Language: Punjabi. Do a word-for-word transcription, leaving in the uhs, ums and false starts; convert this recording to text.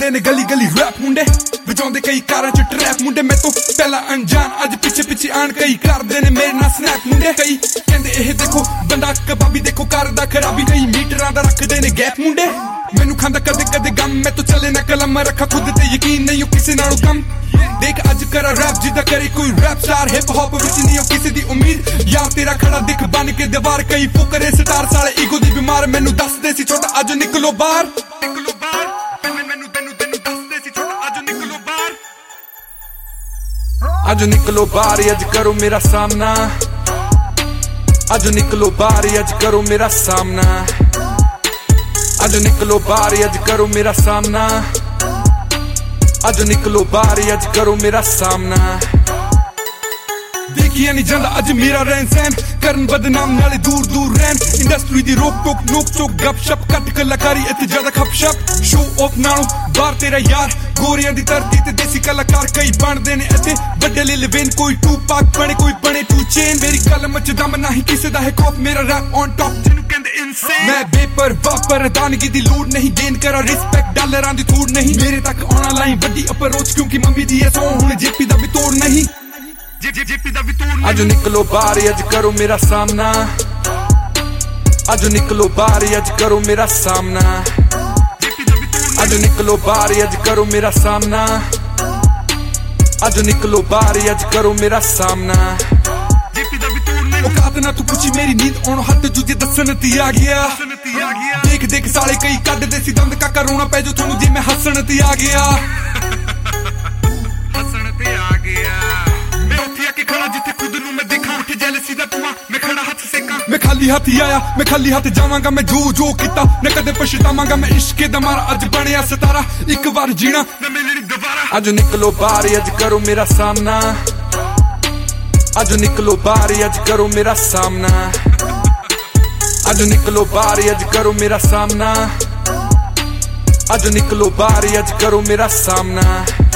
ਕਰਦੇ ਨੇ ਗਲੀ ਗਲੀ ਰੈਪ ਮੁੰਡੇ ਵਜਾਉਂਦੇ ਕਈ ਕਾਰਾਂ ਚ ਟਰੈਪ ਮੁੰਡੇ ਮੈਂ ਤੋਂ ਪਹਿਲਾਂ ਅਣਜਾਣ ਅੱਜ ਪਿੱਛੇ ਪਿੱਛੇ ਆਣ ਕਈ ਕਰਦੇ ਨੇ ਮੇਰੇ ਨਾਲ ਸਨੈਪ ਮੁੰਡੇ ਕਈ ਕਹਿੰਦੇ ਇਹ ਦੇਖੋ ਬੰਦਾ ਕਬਾਬੀ ਦੇਖੋ ਕਰਦਾ ਖਰਾਬੀ ਕਈ ਮੀਟਰਾਂ ਦਾ ਰੱਖਦੇ ਨੇ ਗੈਪ ਮੁੰਡੇ ਮੈਨੂੰ ਖਾਂਦਾ ਕਦੇ ਕਦੇ ਗਮ ਮੈਂ ਤੋਂ ਚੱਲੇ ਨਾ ਕਲਮ ਰੱਖਾ ਖੁਦ ਤੇ ਯਕੀਨ ਨਹੀਂ ਕਿਸੇ ਨਾਲੋਂ ਕਮ ਦੇਖ ਅੱਜ ਕਰਾ ਰੈਪ ਜਿੱਦਾਂ ਕਰੇ ਕੋਈ ਰੈਪ ਸਟਾਰ ਹਿਪ ਹੌਪ ਵਿੱਚ ਨਹੀਂ ਹੋ ਕਿਸੇ ਦੀ ਉਮੀਦ ਯਾਰ ਤੇਰਾ ਖੜਾ ਦਿਖ ਬਣ ਕੇ ਦੀਵਾਰ ਕਈ ਫੁਕਰੇ ਸਟਾਰ ਸਾਲੇ ਈਗੋ ਦੀ ਬਿਮਾਰ ਮੈਨੂੰ ਦੱਸਦੇ ਸੀ ਛੋਟਾ ਅੱਜ ਨਿਕਲੋ ਬਾਹਰ ਨਿਕਲੋ ਬਾਹਰ ਮੈਨੂੰ ਤੈਨੂੰ ਤੈਨੂੰ ਦੱਸਦੇ ਸੀ ਛੋਟਾ ਅੱਜ ਨਿਕਲੋ ਬਾਹਰ ਅੱਜ ਨਿਕਲੋ ਬਾਹਰ ਅੱਜ ਕਰੋ ਮੇਰਾ ਸਾਹਮਣਾ ਅੱਜ ਨਿਕਲੋ ਬਾਹਰ ਅੱਜ ਕਰੋ ਮੇਰਾ ਸਾਹਮਣਾ ਅੱਜ ਨਿਕਲੋ ਬਾਹਰ ਅੱਜ ਕਰੋ ਮੇਰਾ ਸਾਹਮਣਾ ਅੱਜ ਨਿਕਲੋ ਬਾਹਰ ਅੱਜ ਕਰੋ ਮੇਰਾ ਸਾਹਮਣਾ ਦੇਖਿਆ ਨਹੀਂ ਜਾਂਦਾ ਅੱਜ ਮੇਰਾ ਰਹਿਣ ਸਹਿਣ ਕਰਨ ਬਦਨਾਮ ਨਾਲੇ ਦੂਰ ਦੂਰ ਰਹਿਣ ਇੰਡਸਟਰੀ ਦੀ ਰੋਕ ਟੋਕ ਨੋਕ ਚੋਕ ਗੱਪ ਸ਼ਪ ਕੱਟ ਕਲਾਕਾਰੀ ਇੱਥੇ ਜ਼ਿਆਦਾ ਖਪ ਸ਼ਪ ਸ਼ੋ ਆਫ ਨਾਲੋਂ ਬਾਹਰ ਤੇਰਾ ਯਾਰ ਗੋਰੀਆਂ ਦੀ ਧਰਤੀ ਤੇ ਦੇਸੀ ਕਲਾਕਾਰ ਕਈ ਬਣਦੇ ਨੇ ਇੱਥੇ ਵੱਡੇ ਲੈ ਲਵੇਨ ਕੋਈ ਟੂ ਪਾਕ ਬਣੇ ਕੋਈ ਬਣੇ ਟੂ ਚੇਨ ਮੇਰੀ ਕਲਮ ਚ ਦਮ ਨਹੀਂ ਕਿਸੇ ਦਾ ਹੈ ਖੌਫ ਮੇਰਾ ਰੈਪ ਔਨ ਟੌਪ ਜਿਹਨੂੰ ਕਹਿੰਦੇ ਇਨਸੇਨ ਮੈਂ ਬੇਪਰਵਾਹ ਪ੍ਰਧਾਨਗੀ ਦੀ ਲੋੜ ਨਹੀਂ ਗੇਨ ਕਰਾਂ ਰਿਸਪੈਕਟ ਡਾਲਰਾਂ ਦੀ ਥੋੜ ਨਹੀਂ ਮੇਰੇ ਤੱਕ ਆਉਣਾ ਲਾਈਨ ਵੱਡੀ ਅਪਰੋਚ ਕਿਉਂਕਿ ਮੰਮੀ ਦੀ ਐ ਸੋ ਹੁਣ ਜੇਪੀ ਦਾ ਵੀ ਤੋੜ ਨਹੀਂ ਅੱਜ ਨਿਕਲੋ ਬਾਹਰ ਅੱਜ ਕਰੋ ਮੇਰਾ ਸਾਹਮਣਾ ਅੱਜ ਨਿਕਲੋ ਬਾਹਰ ਅੱਜ ਕਰੋ ਮੇਰਾ ਸਾਹਮਣਾ ਅੱਜ ਨਿਕਲੋ ਬਾਹਰ ਅੱਜ ਕਰੋ ਮੇਰਾ ਸਾਹਮਣਾ ਅੱਜ ਨਿਕਲੋ ਬਾਹਰ ਅੱਜ ਕਰੋ ਮੇਰਾ ਸਾਹਮਣਾ ਔਕਾਤ ਨਾ ਤੂੰ ਪੁੱਛੀ ਮੇਰੀ ਨੀਂਦ ਆਉਣ ਹੱਥ ਜੁਜੇ ਦੱਸਣ ਤੀ ਆ ਗਿਆ ਦੇਖ ਦੇਖ ਸਾਲੇ ਕਈ ਕੱਢਦੇ ਸੀ ਦੰਦ ਕਾਕਾ ਰੋਣਾ ਪੈ ਜੋ ਤੁਹਾਨੂੰ ਜੇ ਮੈਂ ਹੱਸਣ ਤੀ ਆ ਗਿਆ ਹੱਸਣ ਤੇ ਆ ਗਿਆ ਜਿੱਥੇ ਖੁਦ ਨੂੰ ਮੈਂ ਦੇਖਾਂ ਉੱਠ ਜੈਲਸੀ ਦਾ ਧੂਆਂ ਮੈਂ ਖੜਾ ਹੱਥ ਸੇਕਾਂ ਮੈਂ ਖਾਲੀ ਹੱਥ ਆਇਆ ਮੈਂ ਖਾਲੀ ਹੱਥ ਜਾਵਾਂਗਾ ਮੈਂ ਜੋ ਜੋ ਕੀਤਾ ਨਾ ਕਦੇ ਪਛਤਾਵਾਂਗਾ ਮੈਂ ਇਸ਼ਕੇ ਦਾ ਮਾਰਾ ਅੱਜ ਬਣਿਆ ਸਿਤਾਰਾ ਇੱਕ ਵਾਰ ਜੀਣਾ ਨਾ ਮਿਲਣੀ ਦੁਬਾਰਾ ਅੱਜ ਨਿਕਲੋ ਬਾਹਰ ਅੱਜ ਕਰੋ ਮੇਰਾ ਸਾਹਮਣਾ ਅੱਜ ਨਿਕਲੋ ਬਾਹਰ ਅੱਜ ਕਰੋ ਮੇਰਾ ਸਾਹਮਣਾ ਅੱਜ ਨਿਕਲੋ ਬਾਹਰ ਅੱਜ ਕਰੋ ਮੇਰਾ ਸਾਹਮਣਾ ਅੱਜ ਨਿਕਲੋ ਬਾਹਰ ਅੱਜ ਕਰੋ ਮੇਰਾ ਸਾਹਮਣਾ